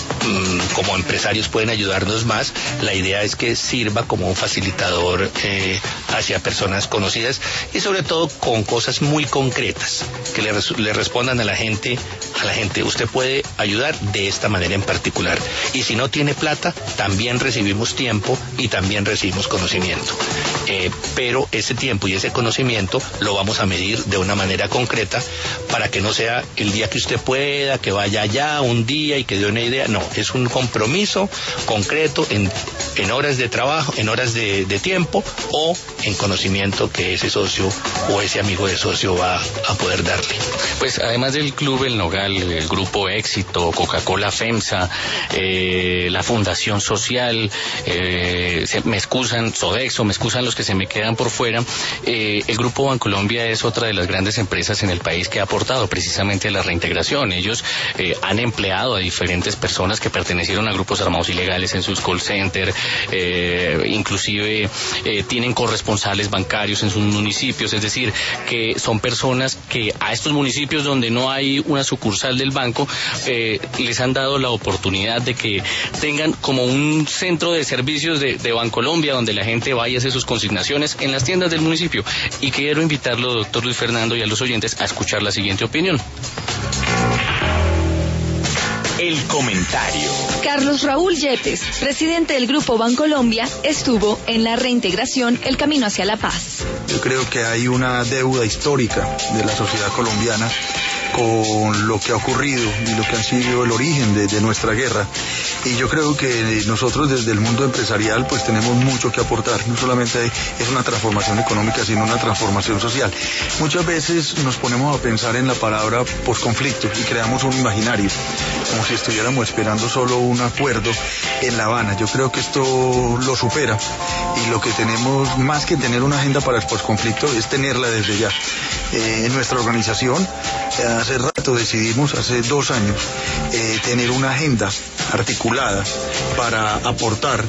como empresarios pueden ayudarnos más. La idea es que sirva como un facilitador eh, hacia personas conocidas y sobre todo con cosas muy concretas que le, res le respondan a la gente, a la gente, usted puede ayudar de esta manera en particular, y si no tiene plata, también recibimos tiempo y también recibimos conocimiento, eh, pero ese tiempo y ese conocimiento lo vamos a medir de una manera concreta para que no sea el día que usted pueda, que vaya allá un día y que dé una idea. No, es un compromiso concreto en, en horas de trabajo, en horas de, de tiempo o en conocimiento que ese socio o ese amigo de socio va a poder darle. Pues además del Club El Nogal, el Grupo Éxito, Coca-Cola FEMSA, eh, la Fundación Social, eh, se, me excusan, Sodexo, me excusan los que se me quedan por fuera, eh, el Grupo Bancolombia es otra de las grandes empresas en el país que ha aportado precisamente a la reintegración. Ellos eh, han empleado a diferentes personas que pertenecieron a grupos armados ilegales en sus call centers, eh, inclusive eh, tienen corresponsales bancarios en sus municipios, es decir, que son personas que a estos municipios donde no hay una sucursal del banco, eh, les han dado la oportunidad de que tengan como un centro de servicios de, de Bancolombia donde la gente vaya a hacer sus consignaciones en las tiendas del municipio. Y quiero invitarlo, doctor Luis Fernando, y a los oyentes a escuchar la siguiente opinión. El comentario. Carlos Raúl Yepes, presidente del Grupo Bancolombia, estuvo en la reintegración El Camino hacia la Paz. Yo creo que hay una deuda histórica de la sociedad colombiana con lo que ha ocurrido y lo que ha sido el origen de, de nuestra guerra. Y yo creo que nosotros desde el mundo empresarial pues tenemos mucho que aportar. No solamente es una transformación económica, sino una transformación social. Muchas veces nos ponemos a pensar en la palabra posconflicto y creamos un imaginario, como si estuviéramos esperando solo un acuerdo en La Habana. Yo creo que esto lo supera y lo que tenemos, más que tener una agenda para el posconflicto, es tenerla desde ya. Eh, en nuestra organización, eh, hace rato decidimos, hace dos años, eh, tener una agenda articulada para aportar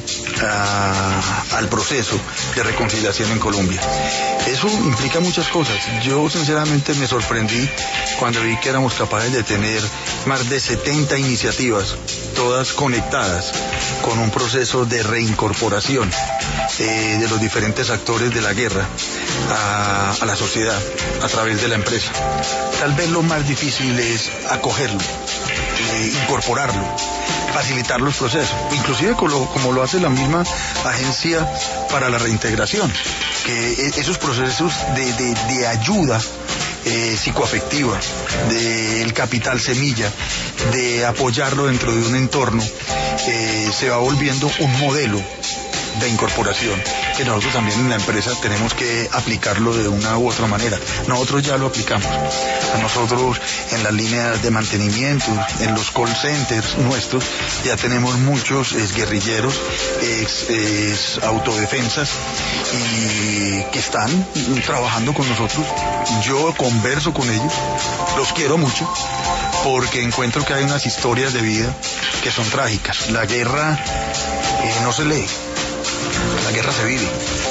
a, al proceso de reconciliación en Colombia. Eso implica muchas cosas. Yo sinceramente me sorprendí cuando vi que éramos capaces de tener más de setenta iniciativas, todas conectadas con un proceso de reincorporación eh, de los diferentes actores de la guerra a, a la sociedad a través de la empresa. Tal vez lo más difícil es acogerlo, eh, incorporarlo, facilitar los procesos, inclusive como lo, como lo hace la misma agencia para la reintegración, que esos procesos de, de, de ayuda eh, psicoafectiva, del capital semilla, de apoyarlo dentro de un entorno, eh, se va volviendo un modelo de incorporación que nosotros también en la empresa tenemos que aplicarlo de una u otra manera. Nosotros ya lo aplicamos. A nosotros en las líneas de mantenimiento, en los call centers nuestros, ya tenemos muchos exguerrilleros, ex, ex autodefensas y que están trabajando con nosotros. Yo converso con ellos, los quiero mucho porque encuentro que hay unas historias de vida que son trágicas. La guerra eh, no se lee. La guerra se vive.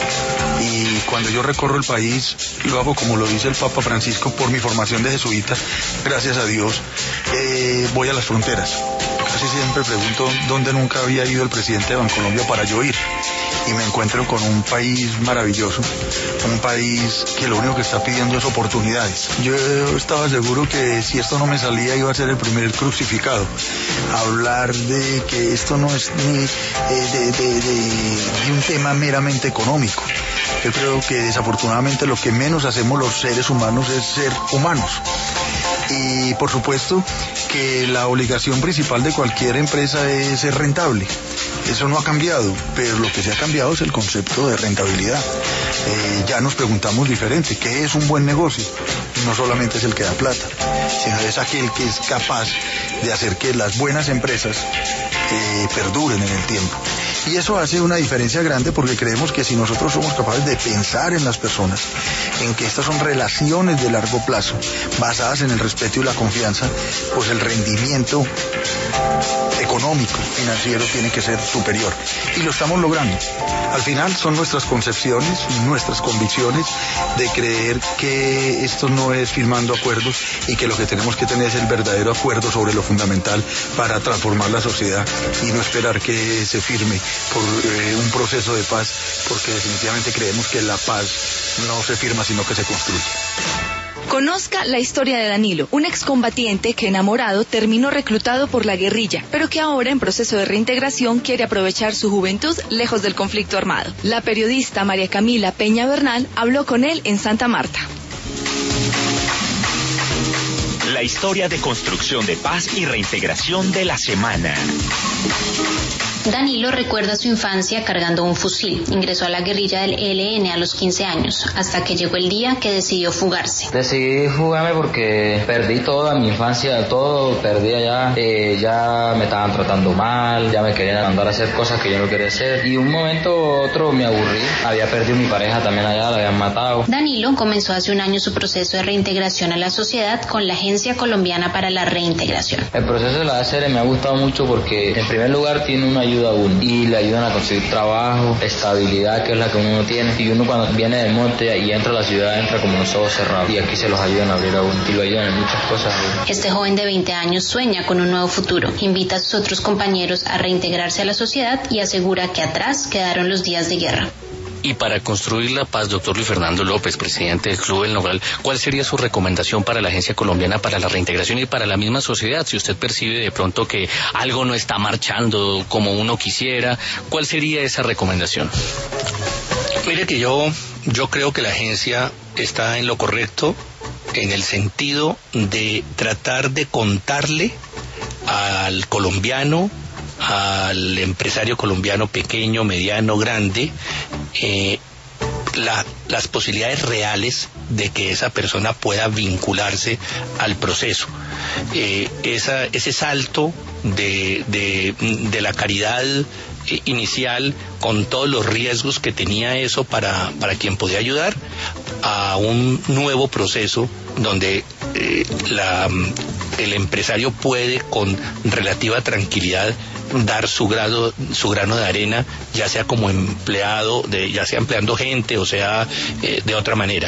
Y cuando yo recorro el país, lo hago como lo dice el Papa Francisco por mi formación de jesuita, gracias a Dios, eh, voy a las fronteras. Casi siempre pregunto dónde nunca había ido el presidente de Bancolombia para yo ir. Y me encuentro con un país maravilloso, un país que lo único que está pidiendo es oportunidades. Yo estaba seguro que si esto no me salía iba a ser el primer crucificado. Hablar de que esto no es ni eh, de, de, de, de un tema meramente económico, Yo creo que desafortunadamente lo que menos hacemos los seres humanos es ser humanos. Y por supuesto que la obligación principal de cualquier empresa es ser rentable. Eso no ha cambiado, pero lo que sí ha cambiado es el concepto de rentabilidad. Eh, ya nos preguntamos diferente, ¿qué es un buen negocio? No solamente es el que da plata, sino es aquel que es capaz de hacer que las buenas empresas eh, perduren en el tiempo. Y eso hace una diferencia grande porque creemos que si nosotros somos capaces de pensar en las personas, en que estas son relaciones de largo plazo, basadas en el respeto y la confianza, pues el rendimiento económico, financiero tiene que ser superior. Y lo estamos logrando. Al final son nuestras concepciones, nuestras convicciones de creer que esto no es firmando acuerdos y que lo que tenemos que tener es el verdadero acuerdo sobre lo fundamental para transformar la sociedad y no esperar que se firme por eh, un proceso de paz, porque definitivamente creemos que la paz no se firma sino que se construye. Conozca la historia de Danilo, un excombatiente que enamorado terminó reclutado por la guerrilla, pero que ahora en proceso de reintegración quiere aprovechar su juventud lejos del conflicto armado. La periodista María Camila Peña Bernal habló con él en Santa Marta. La historia de construcción de paz y reintegración de la semana. Danilo recuerda su infancia cargando un fusil. Ingresó a la guerrilla del E L N a los quince años, hasta que llegó el día que decidió fugarse. Decidí fugarme porque perdí toda mi infancia, todo perdí allá. Eh, ya me estaban tratando mal, ya me querían mandar a hacer cosas que yo no quería hacer. Y un momento u otro me aburrí. Había perdido mi pareja también allá, la habían matado. Danilo comenzó hace un año su proceso de reintegración a la sociedad con la Agencia Colombiana para la Reintegración. El proceso de la A C R me ha gustado mucho porque en primer lugar tiene una ayuda a uno y le ayudan a conseguir trabajo, estabilidad, que es la que uno tiene, y uno cuando viene del monte y entra a la ciudad entra como los ojos cerrados, y aquí se los ayudan a abrir a uno y lo ayudan en muchas cosas. Este joven de veinte años sueña con un nuevo futuro, invita a sus otros compañeros a reintegrarse a la sociedad y asegura que atrás quedaron los días de guerra. Y para construir la paz, doctor Luis Fernando López, presidente del Club El Nogal, ¿cuál sería su recomendación para la Agencia Colombiana para la Reintegración y para la misma sociedad? Si usted percibe de pronto que algo no está marchando como uno quisiera, ¿cuál sería esa recomendación? Mire que yo, yo creo que la agencia está en lo correcto, en el sentido de tratar de contarle al colombiano, al empresario colombiano pequeño, mediano, grande, eh, la, las posibilidades reales de que esa persona pueda vincularse al proceso. Eh, esa, ese salto de, de, de la caridad inicial, con todos los riesgos que tenía eso para, para quien podía ayudar, a un nuevo proceso donde eh, la, el empresario puede con relativa tranquilidad dar su grado, su grano de arena, ya sea como empleado, de, ya sea empleando gente o sea eh, de otra manera.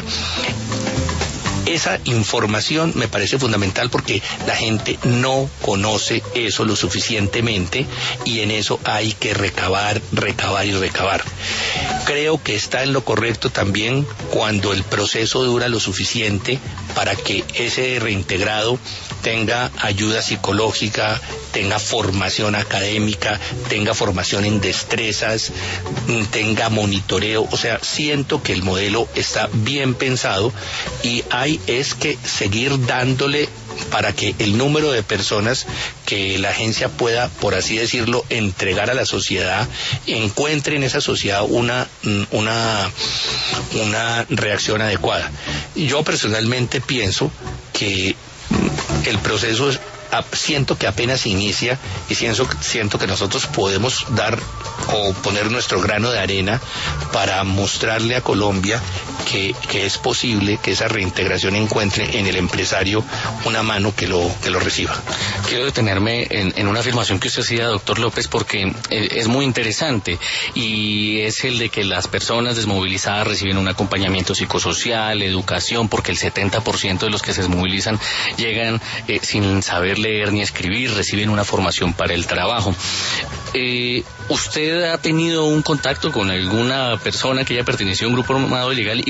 Esa información me parece fundamental porque la gente no conoce eso lo suficientemente y en eso hay que recabar, recabar y recabar. Creo que está en lo correcto también cuando el proceso dura lo suficiente para que ese reintegrado tenga ayuda psicológica, tenga formación académica, tenga formación en destrezas, tenga monitoreo. O sea, siento que el modelo está bien pensado y hay es que seguir dándole para que el número de personas que la agencia pueda, por así decirlo, entregar a la sociedad, encuentre en esa sociedad una, una, una reacción adecuada. Yo personalmente pienso que el proceso es, siento que apenas inicia y siento, siento que nosotros podemos dar o poner nuestro grano de arena para mostrarle a Colombia que, que es posible que esa reintegración encuentre en el empresario una mano que lo, que lo reciba. Quiero detenerme en, en una afirmación que usted hacía, doctor López, porque es muy interesante y es el de que las personas desmovilizadas reciben un acompañamiento psicosocial, educación, porque el setenta por ciento de los que se desmovilizan llegan eh, sin saber leer ni escribir, reciben una formación para el trabajo. Eh, ¿Usted ha tenido un contacto con alguna persona que haya pertenecido a un grupo armado ilegal y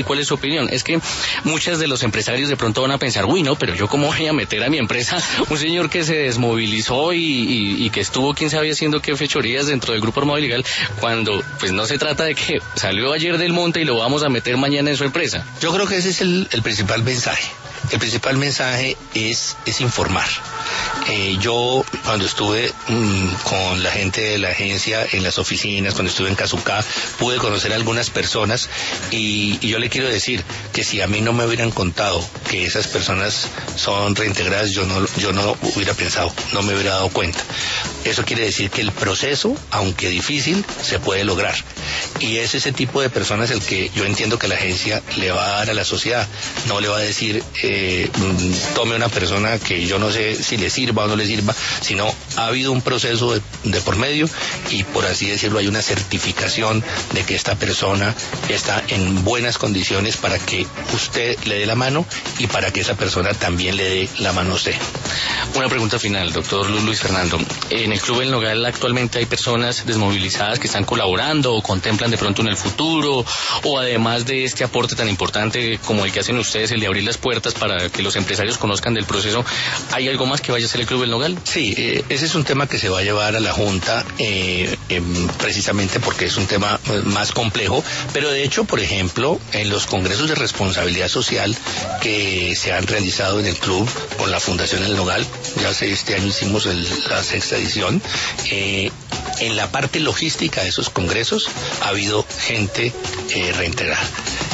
cuál es su opinión. Es que muchos de los empresarios de pronto van a pensar, uy, no, pero yo cómo voy a meter a mi empresa un señor que se desmovilizó y, y, y que estuvo quién sabe haciendo qué fechorías dentro del Grupo Armado Ilegal, cuando pues no se trata de que salió ayer del monte y lo vamos a meter mañana en su empresa. Yo creo que ese es el, el principal mensaje. El principal mensaje es, es informar. Eh, yo cuando estuve mmm, con la gente de la agencia en las oficinas, cuando estuve en Casucá, pude conocer a algunas personas y, y yo le quiero decir que si a mí no me hubieran contado que esas personas son reintegradas, yo no, yo no hubiera pensado, no me hubiera dado cuenta. Eso quiere decir que el proceso, aunque difícil, se puede lograr. Y es ese tipo de personas el que yo entiendo que la agencia le va a dar a la sociedad. No le va a decir, eh, tome una persona que yo no sé si le sirva o no le sirva, sino ha habido un proceso de, de por medio y, por así decirlo, hay una certificación de que esta persona está en buenas condiciones para que usted le dé la mano y para que esa persona también le dé la mano a usted. Una pregunta final, doctor Luis Fernando. En el Club El Nogal actualmente hay personas desmovilizadas que están colaborando o contemplan de pronto en el futuro, o además de este aporte tan importante como el que hacen ustedes, el de abrir las puertas para que los empresarios conozcan del proceso, ¿hay algo más que vaya a hacer el Club El Nogal? Sí, eh, ese es un tema que se va a llevar a la Junta eh, eh, precisamente porque es un tema eh, más complejo, pero de hecho, por ejemplo, en los congresos de responsabilidad social que se han realizado en el club con la Fundación El Nogal, ya sé, este año hicimos el, la sexta edición, eh, en la parte logística de esos congresos ha habido gente eh, reintegrada.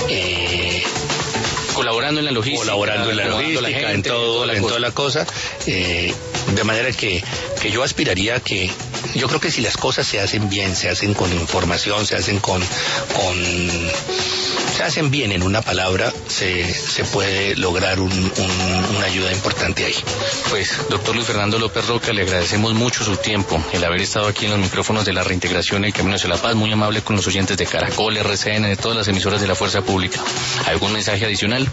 Eh, colaborando en la logística, colaborando en la logística, la gente, en todo, toda en toda la cosa, eh, de manera que, que yo aspiraría que, yo creo que si las cosas se hacen bien, se hacen con información, se hacen con, con se hacen bien, en una palabra, se, se puede lograr un, un, una ayuda importante ahí. Pues, doctor Luis Fernando López Roca, le agradecemos mucho su tiempo, el haber estado aquí en los micrófonos de la reintegración El Camino hacia la Paz, muy amable con los oyentes de Caracol, R C N, de todas las emisoras de la Fuerza Pública. ¿Algún mensaje adicional?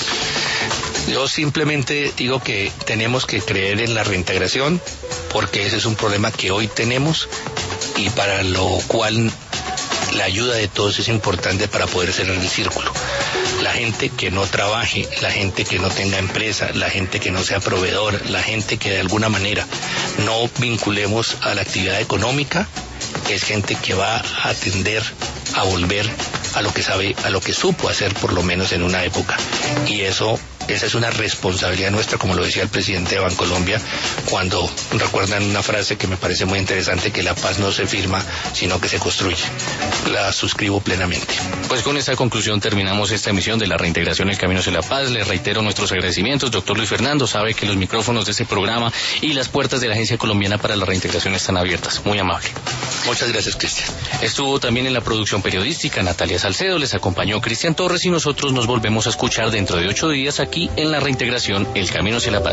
Yo simplemente digo que tenemos que creer en la reintegración, porque ese es un problema que hoy tenemos y para lo cual la ayuda de todos es importante para poder cerrar el círculo. La gente que no trabaje, la gente que no tenga empresa, la gente que no sea proveedor, la gente que de alguna manera no vinculemos a la actividad económica, es gente que va a tender a volver a lo que sabe, a lo que supo hacer por lo menos en una época. Y eso, esa es una responsabilidad nuestra, como lo decía el presidente de Bancolombia, cuando recuerdan una frase que me parece muy interesante, que la paz no se firma, sino que se construye. La suscribo plenamente. Pues con esta conclusión terminamos esta emisión de la reintegración El Camino hacia la Paz. Le reitero nuestros agradecimientos. Doctor Luis Fernando, sabe que los micrófonos de este programa y las puertas de la Agencia Colombiana para la Reintegración están abiertas. Muy amable. Muchas gracias, Cristian. Estuvo también en la producción periodística Natalia Salcedo, les acompañó Cristian Torres y nosotros nos volvemos a escuchar dentro de ocho días aquí en la reintegración El Camino hacia la Paz.